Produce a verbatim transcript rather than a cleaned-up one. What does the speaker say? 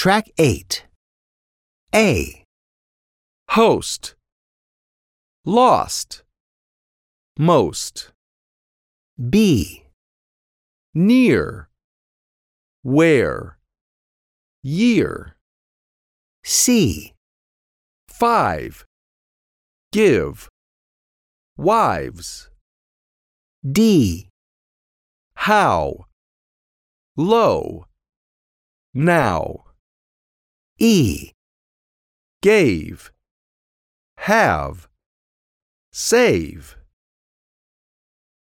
Track eight. A, host, lost, most, B, near, where, year, C, five, give, wives, D, how, low, now, E, gave, have, save.